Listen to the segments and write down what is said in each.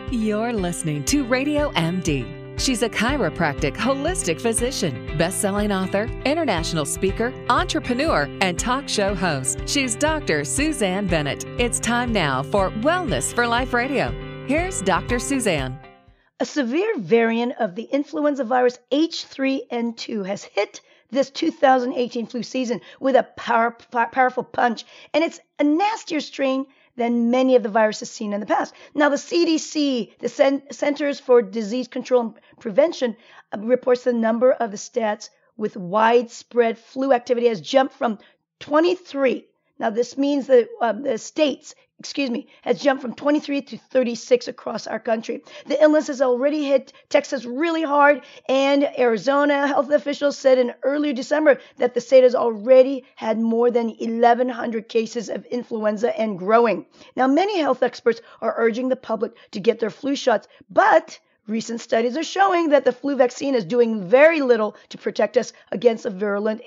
You're listening to Radio MD. She's a chiropractic holistic physician, best-selling author, international speaker, entrepreneur, and talk show host. She's Dr. Suzanne Bennett. It's time now for Wellness for Life Radio. Here's Dr. Suzanne. A severe variant of the influenza virus H3N2 has hit this 2018 flu season with a powerful punch, and it's a nastier strain than many of the viruses seen in the past. Now, the CDC, the Centers for Disease Control and Prevention, reports the number of the stats with widespread flu activity has jumped from 23. Now, this means that the states, has jumped from 23 to 36 across our country. The illness has already hit Texas really hard, and Arizona health officials said in early December that the state has already had more than 1,100 cases of influenza and growing. Now, many health experts are urging the public to get their flu shots, but recent studies are showing that the flu vaccine is doing very little to protect us against a virulent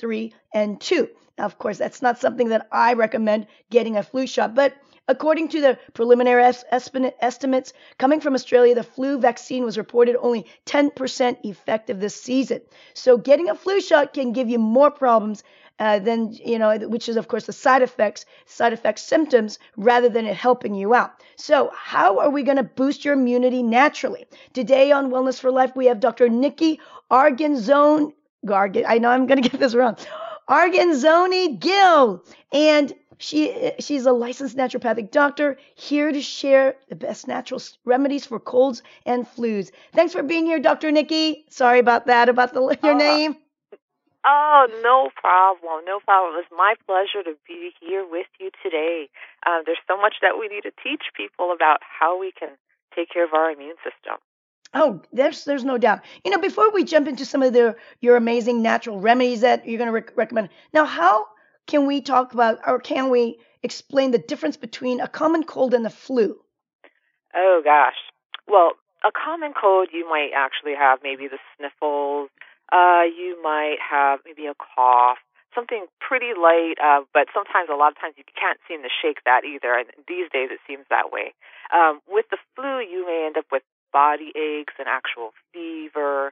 H3N2. Now, of course, that's not something that I recommend getting a flu shot, but according to the preliminary estimates coming from Australia, the flu vaccine was reported only 10% effective this season. So getting a flu shot can give you more problems than, which is, of course, the side effects symptoms rather than it helping you out. So how are we going to boost your immunity naturally? Today on Wellness for Life, we have Dr. Nikki Argenzoni. I know I'm going to get this wrong. Argenzoni Gill, and she's a licensed naturopathic doctor here to share the best natural remedies for colds and flus. Thanks for being here, Dr. Nikki. Sorry about that, your name. Oh, no problem. No problem. It's my pleasure to be here with you today. There's so much that we need to teach people about how we can take care of our immune system. Oh, there's no doubt. Before we jump into some of your amazing natural remedies that you're going to recommend, now how can we talk about, or can we explain the difference between a common cold and the flu? Oh, gosh. Well, a common cold, you might actually have maybe the sniffles. You might have maybe a cough, something pretty light, but sometimes, a lot of times, you can't seem to shake that either. And these days, it seems that way. With the flu, you may end up with body aches and actual fever,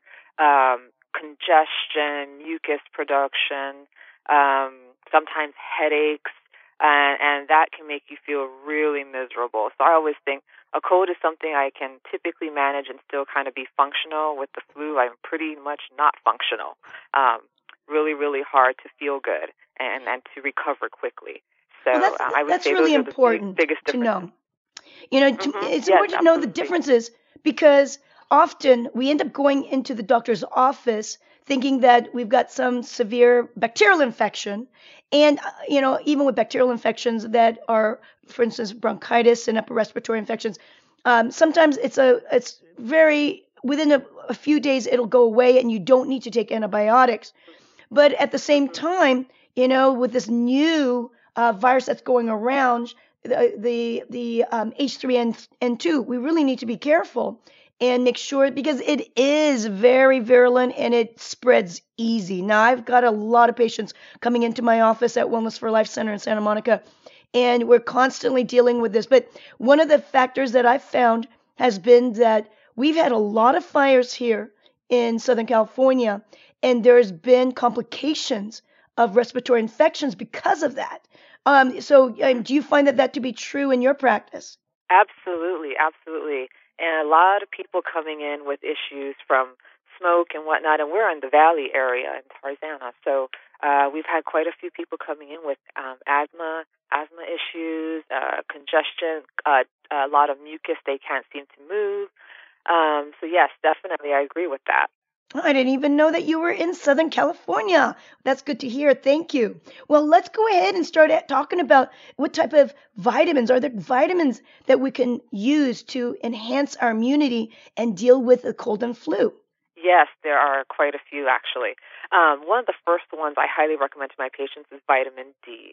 congestion, mucus production, sometimes headaches, and that can make you feel really miserable. So I always think a cold is something I can typically manage and still kind of be functional. With the flu, I'm pretty much not functional. Really, really hard to feel good and to recover quickly. So I would say really those important are the biggest to differences. know. It's important to know the differences, because often we end up going into the doctor's office thinking that we've got some severe bacterial infection. And, even with bacterial infections that are, for instance, bronchitis and upper respiratory infections, sometimes it's very, within a few days, it'll go away and you don't need to take antibiotics. But at the same time, with this new virus that's going around, the H3N2, we really need to be careful and make sure, because it is very virulent and it spreads easy. Now, I've got a lot of patients coming into my office at Wellness for Life Center in Santa Monica, and we're constantly dealing with this. But one of the factors that I've found has been that we've had a lot of fires here in Southern California, and there's been complications of respiratory infections because of that. So do you find that to be true in your practice? Absolutely, absolutely. And a lot of people coming in with issues from smoke and whatnot, and we're in the Valley area in Tarzana. So we've had quite a few people coming in with asthma issues, congestion, a lot of mucus they can't seem to move. So yes, definitely, I agree with that. I didn't even know that you were in Southern California. That's good to hear. Thank you. Well, let's go ahead and start talking about what type of vitamins. Are there vitamins that we can use to enhance our immunity and deal with the cold and flu? Yes, there are quite a few, actually. One of the first ones I highly recommend to my patients is vitamin D.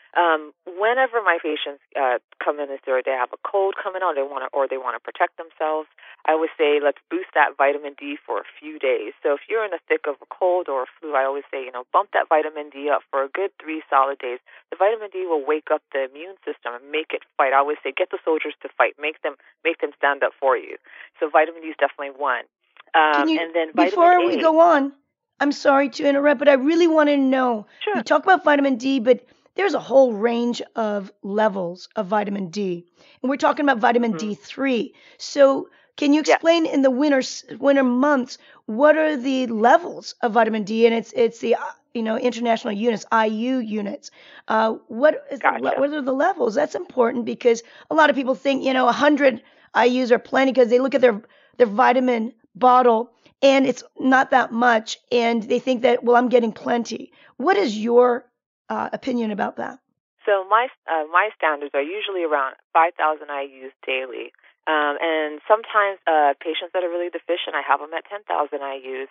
Whenever my patients come in this or they have a cold coming on, they want to protect themselves, I always say let's boost that vitamin D for a few days. So if you're in the thick of a cold or a flu, I always say bump that vitamin D up for a good 3 solid days. The vitamin D will wake up the immune system and make it fight. I always say get the soldiers to fight, make them stand up for you. So vitamin D is definitely one. And then before vitamin A. we go on, I'm sorry to interrupt, but I really want to know. Sure. You talk about vitamin D, but there's a whole range of levels of vitamin D, and we're talking about vitamin D3. So, can you explain in the winter months what are the levels of vitamin D? And it's the international units, IU units. What are the levels? That's important because a lot of people think 100 IUs are plenty because they look at their vitamin bottle and it's not that much, and they think that I'm getting plenty. What is your opinion about that? So my standards are usually around 5,000 IUs daily, and sometimes patients that are really deficient, I have them at 10,000 IUs.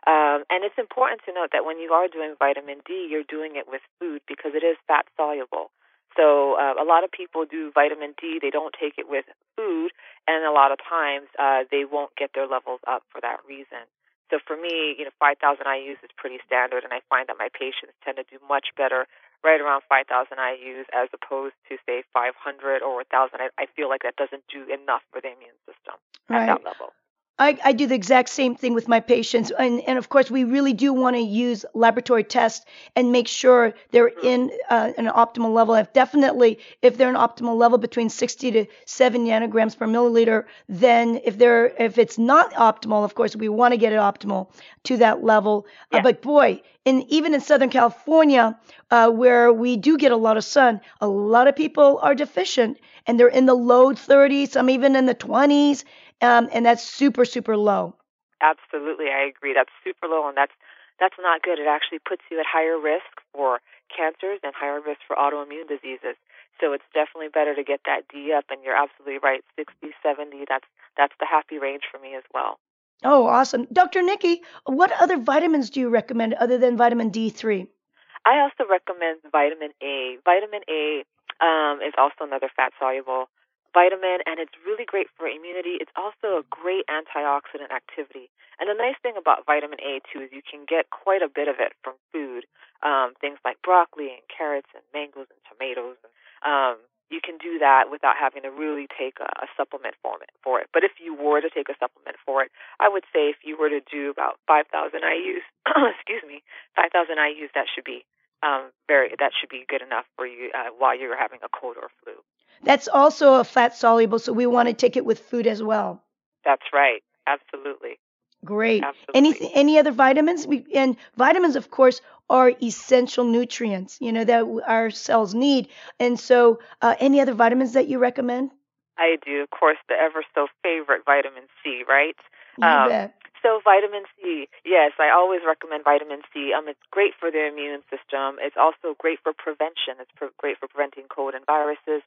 And it's important to note that when you are doing vitamin D, you're doing it with food because it is fat soluble. So a lot of people do vitamin D, they don't take it with food, and a lot of times they won't get their levels up for that reason. So for me, 5,000 IUs is pretty standard, and I find that my patients tend to do much better right around 5,000 IUs as opposed to, say, 500 or 1,000. I feel like that doesn't do enough for the immune system at that level. I do the exact same thing with my patients. And of course, we really do want to use laboratory tests and make sure they're in an optimal level. If they're an optimal level between 60 to 7 nanograms per milliliter, then if it's not optimal, of course, we want to get it optimal to that level. Yeah. But boy, even in Southern California, where we do get a lot of sun, a lot of people are deficient and they're in the low 30s, some even in the 20s. And that's super, super low. Absolutely, I agree. That's super low, and that's not good. It actually puts you at higher risk for cancers and higher risk for autoimmune diseases. So it's definitely better to get that D up, and you're absolutely right. 60, 70, that's the happy range for me as well. Oh, awesome. Dr. Nikki, what other vitamins do you recommend other than vitamin D3? I also recommend vitamin A. Vitamin A is also another fat-soluble vitamin, and it's really great for immunity. It's also a great antioxidant activity. And the nice thing about vitamin A, too, is you can get quite a bit of it from food, things like broccoli and carrots and mangoes and tomatoes. You can do that without having to really take a supplement for it. But if you were to take a supplement for it, I would say if you were to do about 5,000 IUs, 5,000 IUs, that should be good enough for you while you're having a cold or flu. That's also a fat soluble, so we want to take it with food as well. That's right. Absolutely. Great. Absolutely. Any other vitamins? And vitamins, of course, are essential nutrients, that our cells need. And so, any other vitamins that you recommend? I do, of course, the ever so favorite vitamin C, right? You bet. So vitamin C, yes, I always recommend vitamin C. It's great for the immune system. It's also great for prevention. It's great for preventing codes and viruses.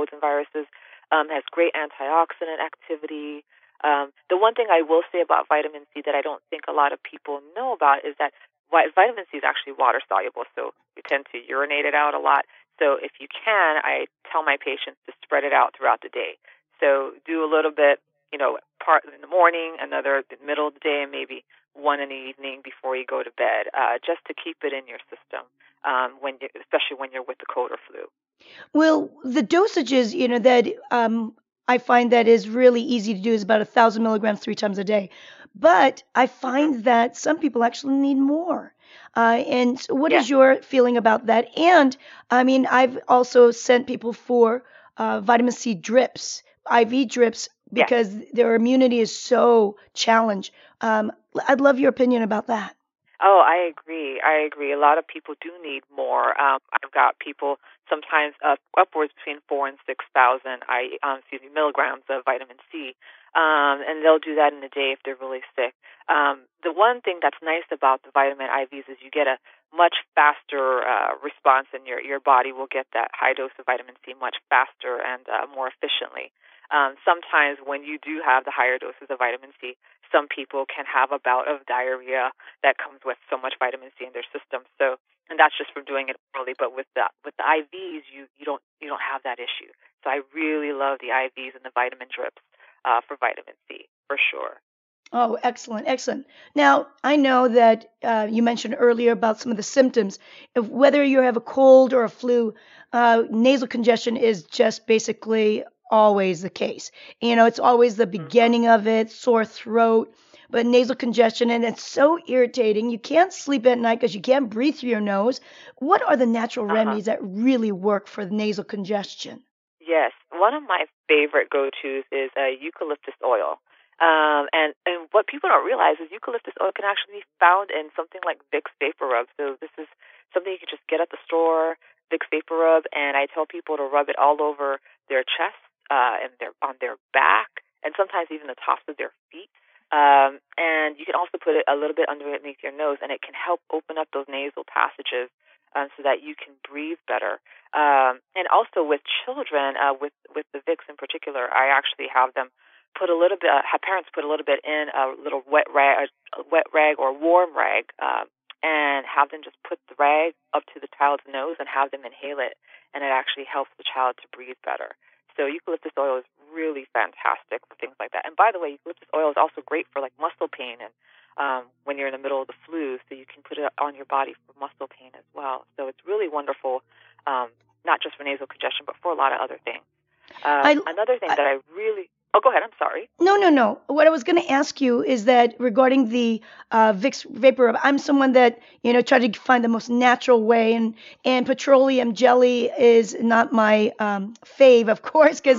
Has great antioxidant activity. The one thing I will say about vitamin C that I don't think a lot of people know about is that vitamin C is actually water soluble, so we tend to urinate it out a lot. So if you can, I tell my patients to spread it out throughout the day. So do a little bit, part in the morning, another in the middle of the day, and maybe one in the evening before you go to bed, just to keep it in your system, especially when you're with the cold or flu. Well, the dosages, that I find that is really easy to do is about 1,000 milligrams 3 times a day. But I find that some people actually need more. And so what is your feeling about that? And I've also sent people for vitamin C drips, IV drips, because their immunity is so challenged. I'd love your opinion about that. Oh, I agree. A lot of people do need more. I've got people sometimes upwards between 4,000 and 6,000 milligrams of vitamin C, and they'll do that in a day if they're really sick. The one thing that's nice about the vitamin IVs is you get a much faster response, and your body will get that high dose of vitamin C much faster and more efficiently. Sometimes when you do have the higher doses of vitamin C, some people can have a bout of diarrhea that comes with so much vitamin C in their system. So, and that's just from doing it early. But with the IVs, you don't have that issue. So I really love the IVs and the vitamin drips for vitamin C for sure. Oh, excellent, excellent. Now, I know that you mentioned earlier about some of the symptoms. If, whether you have a cold or a flu, nasal congestion is just basically always the case. You know, it's always the beginning of it, sore throat, but nasal congestion, and it's so irritating. You can't sleep at night because you can't breathe through your nose. What are the natural Uh-huh. remedies that really work for the nasal congestion? Yes, one of my favorite go-tos is eucalyptus oil. And what people don't realize is eucalyptus oil can actually be found in something like Vicks Vapor Rub. So this is something you can just get at the store, Vicks Vapor Rub, and I tell people to rub it all over their chest, and on their back, and sometimes even the tops of their feet. And you can also put it a little bit underneath your nose, and it can help open up those nasal passages so that you can breathe better. And also with children, with the Vicks in particular, I actually have them put a little bit. Have parents put a little bit in a little wet rag or warm rag, and have them just put the rag up to the child's nose and have them inhale it, and it actually helps the child to breathe better. So eucalyptus oil is really fantastic for things like that. And by the way, eucalyptus oil is also great for like muscle pain and when you're in the middle of the flu, so you can put it on your body for muscle pain as well. So it's really wonderful, not just for nasal congestion, but for a lot of other things. I, Another thing I that I really... Oh, go ahead. I'm sorry. No, no, no. What I was going to ask you is that regarding the Vicks Vapor Rub, I'm someone that try to find the most natural way, and petroleum jelly is not my fave, of course, because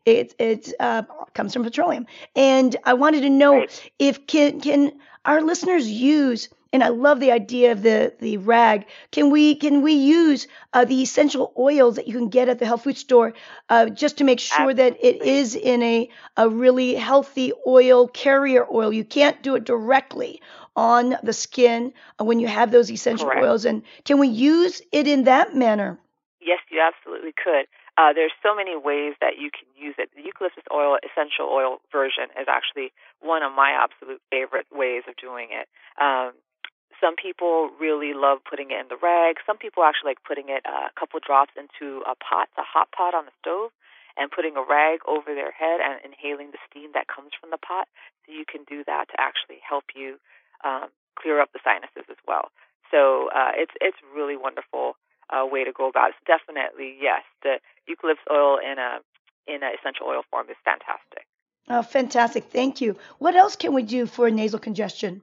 it comes from petroleum. And I wanted to know Right. if can our listeners use, and I love the idea of the rag. Can we use the essential oils that you can get at the health food store just to make sure that it Absolutely. is in a really healthy oil, carrier oil? You can't do it directly on the skin when you have those essential Correct. oils. And can we use it in that manner? Yes, you absolutely could. There's so many ways that you can use it. The eucalyptus oil essential oil version is actually one of my absolute favorite ways of doing it. Some people really love putting it in the rag. Some people actually like putting it a couple drops into a hot pot on the stove, and putting a rag over their head and inhaling the steam that comes from the pot. So you can do that to actually help you clear up the sinuses as well. So it's really wonderful way to go about it. So definitely, yes, the eucalyptus oil in a essential oil form is fantastic. Oh, fantastic. Thank you. What else can we do for nasal congestion?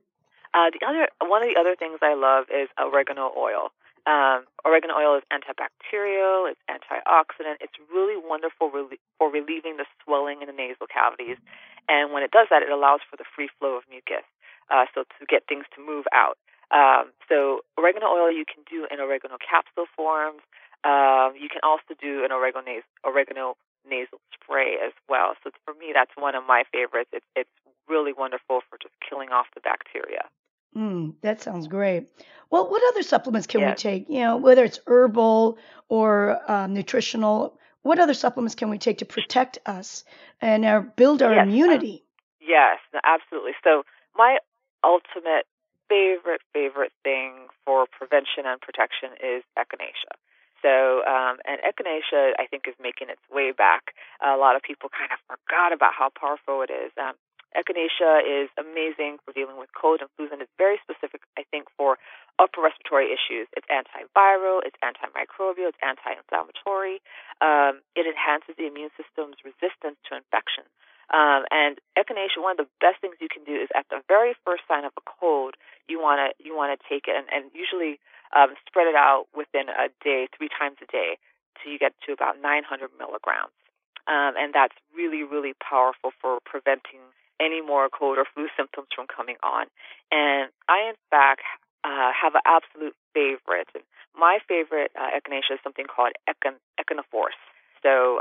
One of the other things I love is oregano oil. Oregano oil is antibacterial, it's antioxidant. It's really wonderful for relieving the swelling in the nasal cavities. And when it does that, it allows for the free flow of mucus, so to get things to move out. So oregano oil you can do in oregano capsule forms. You can also do an oregano nasal spray as well. So for me, that's one of my favorites. It's really wonderful for just killing off the bacteria. That sounds great. Well, what other supplements can we Yes. take? Whether it's herbal or nutritional, what other supplements can we take to protect us and build our Yes. immunity? Yes, no, absolutely. So my ultimate favorite thing for prevention and protection is echinacea. So, and echinacea, I think, is making its way back. A lot of people kind of forgot about how powerful it is. Echinacea is amazing for dealing with cold and flus, and it's very specific, I think, for upper respiratory issues. It's antiviral, it's antimicrobial, it's anti-inflammatory. It enhances the immune system's resistance to infection. And echinacea, one of the best things you can do is at the very first sign of a cold, you want to take it and usually spread it out within a day, 3 times a day, till you get to about 900 milligrams. And that's really powerful for preventing any more cold or flu symptoms from coming on. And I, in fact, have an absolute favorite. And my favorite echinacea is something called Echinoforce. So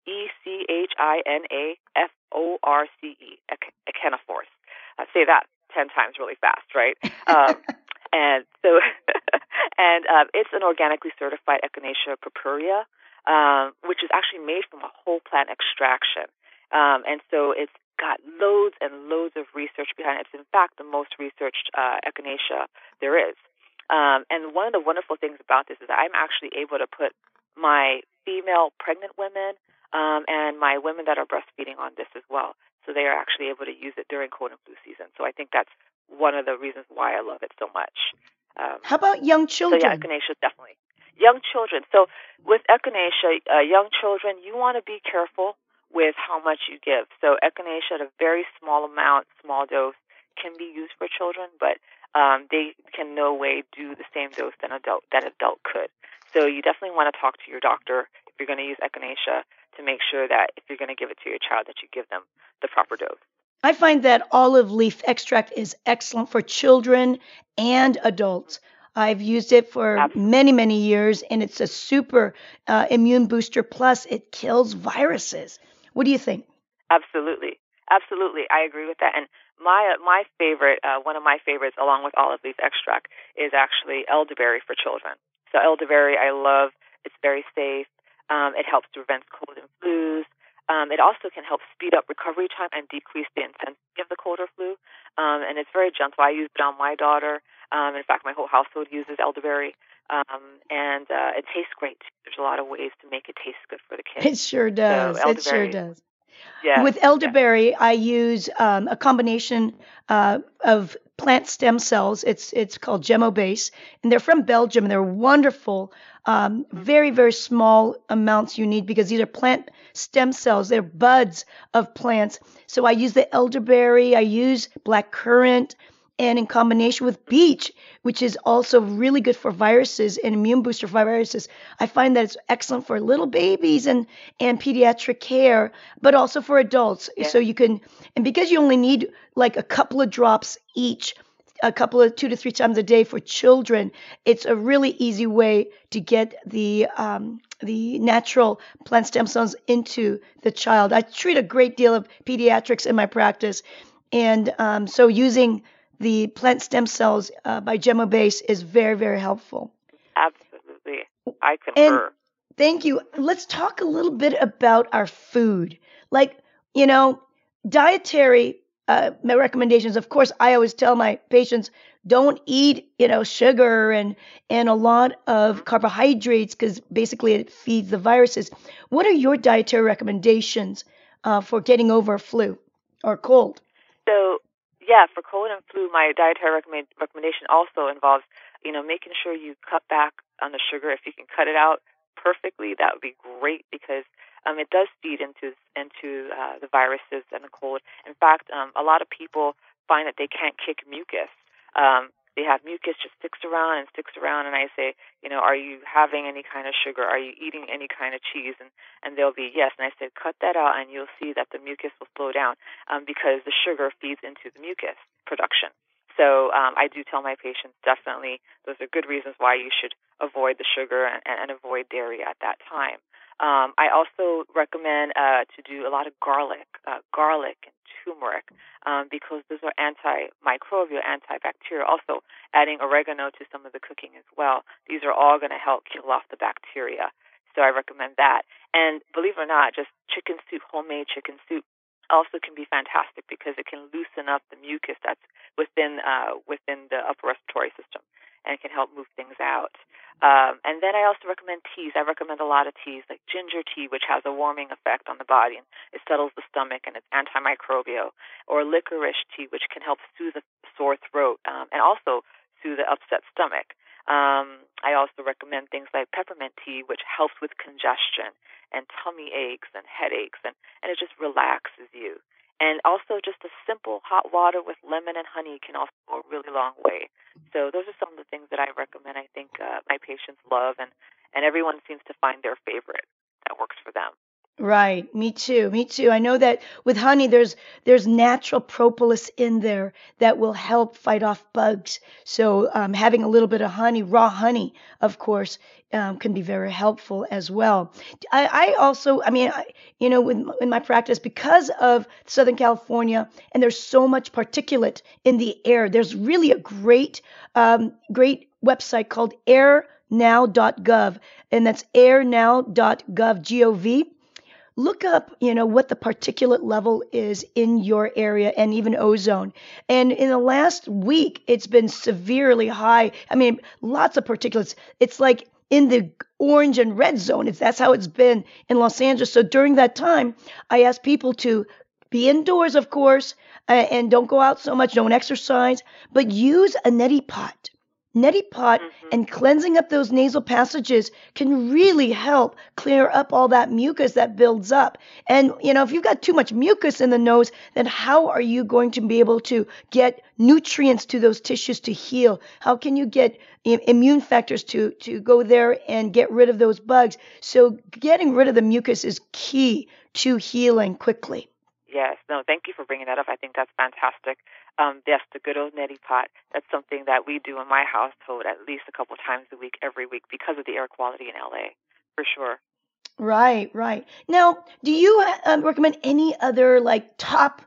Echinaforce, Echinoforce. Say that 10 times really fast, right? And so, and it's an organically certified Echinacea purpurea, which is actually made from a whole plant extraction. And so it's got loads and loads of research behind it. It's, in fact, the most researched echinacea there is. And one of the wonderful things about this is that I'm actually able to put my female pregnant women and my women that are breastfeeding on this as well. So they are actually able to use it during cold and flu season. So I think that's one of the reasons why I love it so much. How about young children? So yeah, echinacea definitely. Young children. So with echinacea, young children, you want to be careful with how much you give. So echinacea at a very small amount, small dose, can be used for children, but they can no way do the same dose that adult could. So you definitely want to talk to your doctor if you're going to use echinacea to make sure that if you're going to give it to your child that you give them the proper dose. I find that olive leaf extract is excellent for children and adults. I've used it for Absolutely. many, many years, and it's a super immune booster. Plus, it kills viruses. What do you think? Absolutely. I agree with that. And my favorite, one of my favorites, along with olive leaf extract, is actually elderberry for children. So elderberry, I love. It's very safe. It helps to prevent cold and flus. It also can help speed up recovery time and decrease the intensity of the cold or flu. And it's very gentle. I use it on my daughter. In fact, my whole household uses elderberry. And it tastes great. There's a lot of ways to make it taste good for the kids. It sure does. So It sure does. Yeah. With elderberry, I use a combination of plant stem cells. It's called Gemobase, and they're from Belgium, and they're wonderful. Very, very small amounts you need because these are plant stem cells. They're buds of plants. So I use the elderberry. I use blackcurrant, and in combination with beech, which is also really good for viruses and immune booster for viruses. I find that it's excellent for little babies and pediatric care, but also for adults. Yeah. So you can, and because you only need like a couple of drops each, a couple of 2 to 3 times a day for children, it's a really easy way to get the natural plant stem cells into the child. I treat a great deal of pediatrics in my practice, and so using the plant stem cells by Gemobase is very, very helpful. Absolutely. I concur. And thank you. Let's talk a little bit about our food. Like, dietary recommendations. Of course, I always tell my patients, don't eat, sugar and a lot of carbohydrates because basically it feeds the viruses. What are your dietary recommendations for getting over flu or cold? So, yeah, for cold and flu, my dietary recommendation also involves, making sure you cut back on the sugar. If you can cut it out perfectly, that would be great because it does feed into the viruses and the cold. In fact, a lot of people find that they can't kick mucus. They have mucus just sticks around, and I say, are you having any kind of sugar? Are you eating any kind of cheese? And they'll be yes. And I said, cut that out, and you'll see that the mucus will slow down because the sugar feeds into the mucus production. So I do tell my patients definitely those are good reasons why you should avoid the sugar and avoid dairy at that time. I also recommend to do a lot of garlic and turmeric because those are antimicrobial, antibacterial. Also, adding oregano to some of the cooking as well. These are all going to help kill off the bacteria. So I recommend that. And believe it or not, just chicken soup, homemade chicken soup, also can be fantastic because it can loosen up the mucus that's within the upper respiratory system and can help move things out. And then I also recommend teas. I recommend a lot of teas, like ginger tea, which has a warming effect on the body, and it settles the stomach, and it's antimicrobial, or licorice tea, which can help soothe the sore throat and also soothe the upset stomach. I also recommend things like peppermint tea, which helps with congestion and tummy aches and headaches, and it just relaxes you. And also just a simple hot water with lemon and honey can also go a really long way. So those are some of the things that I recommend. I think my patients love, and everyone seems to find their favorite that works for them. Right. Me too. I know that with honey, there's natural propolis in there that will help fight off bugs. So having a little bit of honey, raw honey, of course, can be very helpful as well. I also, in my practice, because of Southern California, and there's so much particulate in the air, there's really a great website called airnow.gov, and that's airnow.gov, Gov. look up, what the particulate level is in your area and even ozone. And in the last week, it's been severely high. I mean, lots of particulates. It's like in the orange and red zone. That's how it's been in Los Angeles. So during that time, I asked people to be indoors, of course, and don't go out so much, don't exercise, but use a neti pot. Neti pot and cleansing up those nasal passages can really help clear up all that mucus that builds up. And, if you've got too much mucus in the nose, then how are you going to be able to get nutrients to those tissues to heal? How can you get immune factors to go there and get rid of those bugs? So getting rid of the mucus is key to healing quickly. Yes. No, thank you for bringing that up. I think that's fantastic. Yes, the good old neti pot. That's something that we do in my household at least a couple times a week, every week, because of the air quality in LA, for sure. Right, right. Now, do you recommend any other top,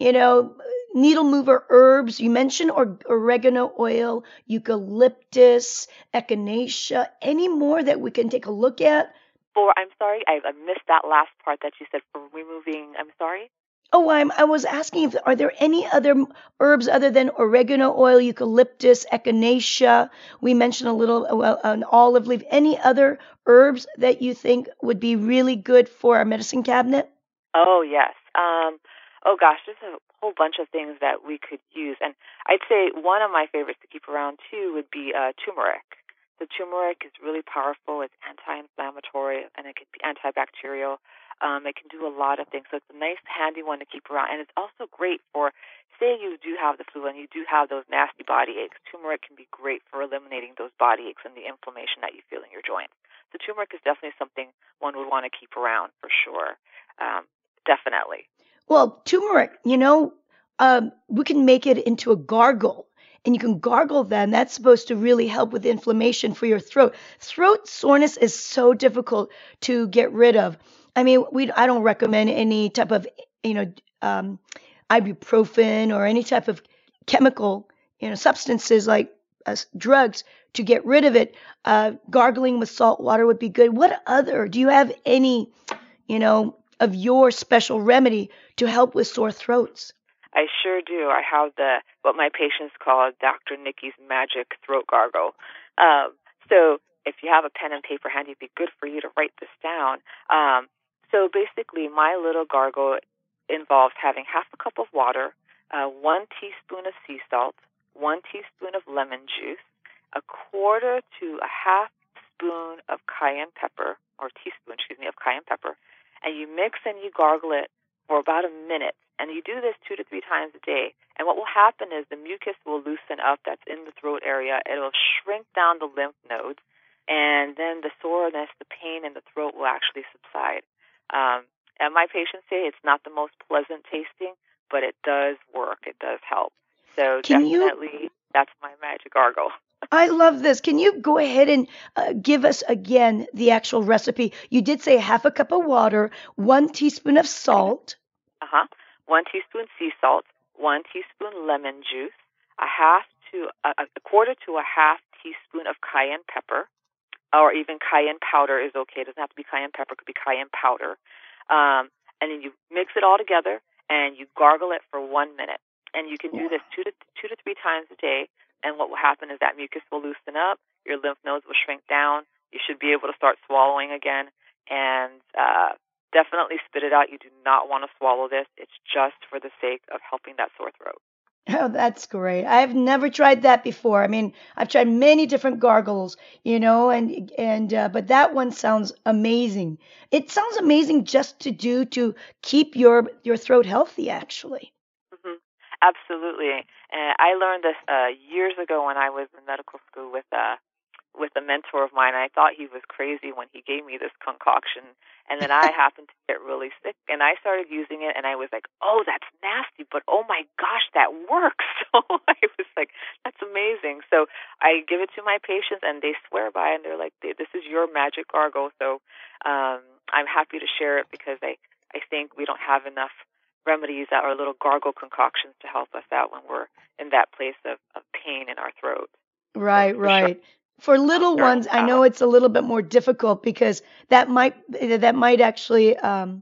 needle mover herbs? You mentioned oregano oil, eucalyptus, echinacea. Any more that we can take a look at? I'm sorry, I missed that last part that you said for removing. I'm sorry. Oh, I was asking are there any other herbs other than oregano oil, eucalyptus, echinacea? We mentioned a little an olive leaf. Any other herbs that you think would be really good for our medicine cabinet? Oh, yes. Oh, gosh, there's a whole bunch of things that we could use. And I'd say one of my favorites to keep around, too, would be turmeric. The turmeric is really powerful. It's anti-inflammatory, and it can be antibacterial. It can do a lot of things. So it's a nice, handy one to keep around. And it's also great for, say you do have the flu and you do have those nasty body aches. Turmeric can be great for eliminating those body aches and the inflammation that you feel in your joints. So turmeric is definitely something one would want to keep around for sure. Definitely. Well, turmeric, we can make it into a gargle. And you can gargle that, and that's supposed to really help with inflammation for your throat. Throat soreness is so difficult to get rid of. I mean, I don't recommend any type of, ibuprofen or any type of chemical, substances like drugs to get rid of it. Gargling with salt water would be good. Do you have any, of your special remedy to help with sore throats? I sure do. I have what my patients call Dr. Nikki's magic throat gargle. So if you have a pen and paper handy, it'd be good for you to write this down. So basically, my little gargle involves having half a cup of water, 1 teaspoon of sea salt, 1 teaspoon of lemon juice, a quarter to a half spoon of cayenne pepper, or teaspoon, of cayenne pepper, and you mix and you gargle it for about a minute. And you do this 2 to 3 times a day. And what will happen is the mucus will loosen up that's in the throat area. It'll shrink down the lymph nodes, and then the soreness, the pain in the throat will actually subside. And my patients say it's not the most pleasant tasting, but it does work. It does help. So that's my magic gargle. I love this. Can you go ahead and give us again the actual recipe? You did say half a cup of water, 1 teaspoon of salt. 1 teaspoon sea salt, 1 teaspoon lemon juice, a quarter to a half teaspoon of cayenne pepper, or even cayenne powder is okay. It doesn't have to be cayenne pepper; it could be cayenne powder. And then you mix it all together and you gargle it for 1 minute. And you can do this 2 to 3 times a day. And what will happen is that mucus will loosen up, your lymph nodes will shrink down, you should be able to start swallowing again, and definitely spit it out. You do not want to swallow this. It's just for the sake of helping that sore throat. Oh, that's great. I've never tried that before. I mean, I've tried many different gargles, but that one sounds amazing. It sounds amazing just to keep your throat healthy, actually. Mm-hmm. Absolutely. And I learned this years ago when I was in medical school with a mentor of mine. I thought he was crazy when he gave me this concoction. And then I happened to get really sick, and I started using it, and I was like, oh, that's nasty, but oh my gosh, that works. So I was like, that's amazing. So I give it to my patients, and they swear by it, and they're like, this is your magic gargle. So I'm happy to share it because I think we don't have enough remedies that are little gargle concoctions to help us out when we're in that place of pain in our throat. Right, right. Sure. For little ones, I know it's a little bit more difficult because that might actually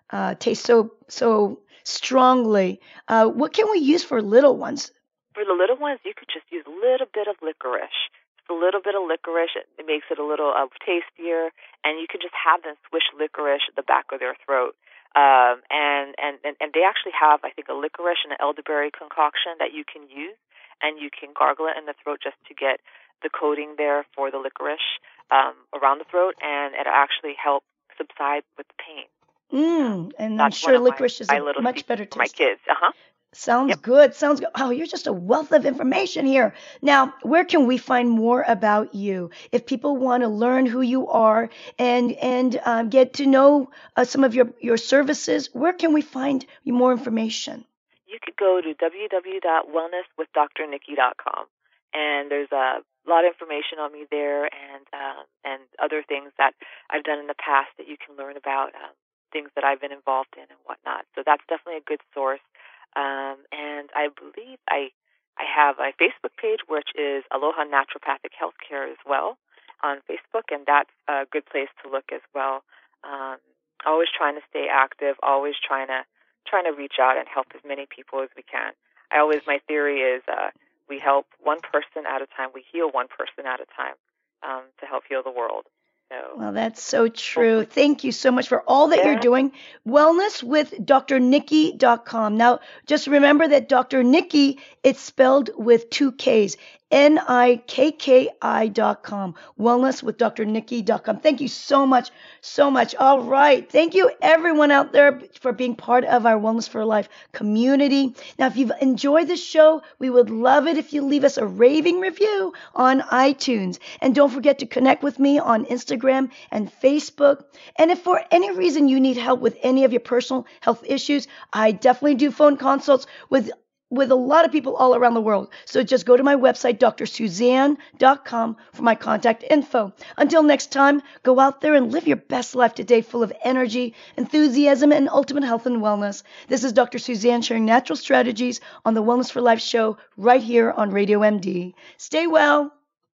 taste so strongly. What can we use for little ones? For the little ones, you could just use a little bit of licorice. Just a little bit of licorice. It makes it a little tastier, and you can just have them swish licorice at the back of their throat. And they actually have, I think, a licorice and an elderberry concoction that you can use, and you can gargle it in the throat just to get the coating there for the licorice around the throat, and it actually helps subside with the pain. And I'm sure licorice is a much better taste. For my kids. Sounds good. Sounds good. Oh, you're just a wealth of information here. Now, where can we find more about you? If people want to learn who you are and get to know some of your services, where can we find more information? You could go to www.wellnesswithdrnikki.com, and there's a lot of information on me there, and other things that I've done in the past that you can learn about, things that I've been involved in and whatnot. So that's definitely a good source. And I believe I have a Facebook page, which is Aloha Naturopathic Healthcare as well on Facebook, and that's a good place to look as well. Always trying to stay active, always trying to reach out and help as many people as we can. My theory is we help one person at a time, we heal one person at a time to help heal the world. Well, that's so true. Thank you so much for all that you're doing. Wellnesswithdrnikki.com. Now, just remember that Dr. Nikki, it's spelled with 2 Ks. NIKKI.com. Wellnesswithdrnikki.com. Thank you so much, so much. All right. Thank you, everyone out there, for being part of our Wellness for Life community. Now, if you've enjoyed the show, we would love it if you leave us a raving review on iTunes. And don't forget to connect with me on Instagram and Facebook. And if for any reason you need help with any of your personal health issues, I definitely do phone consults with a lot of people all around the world. So just go to my website, drsuzanne.com, for my contact info. Until next time, go out there and live your best life today, full of energy, enthusiasm, and ultimate health and wellness. This is Dr. Suzanne sharing natural strategies on the Wellness for Life show right here on Radio MD. Stay well.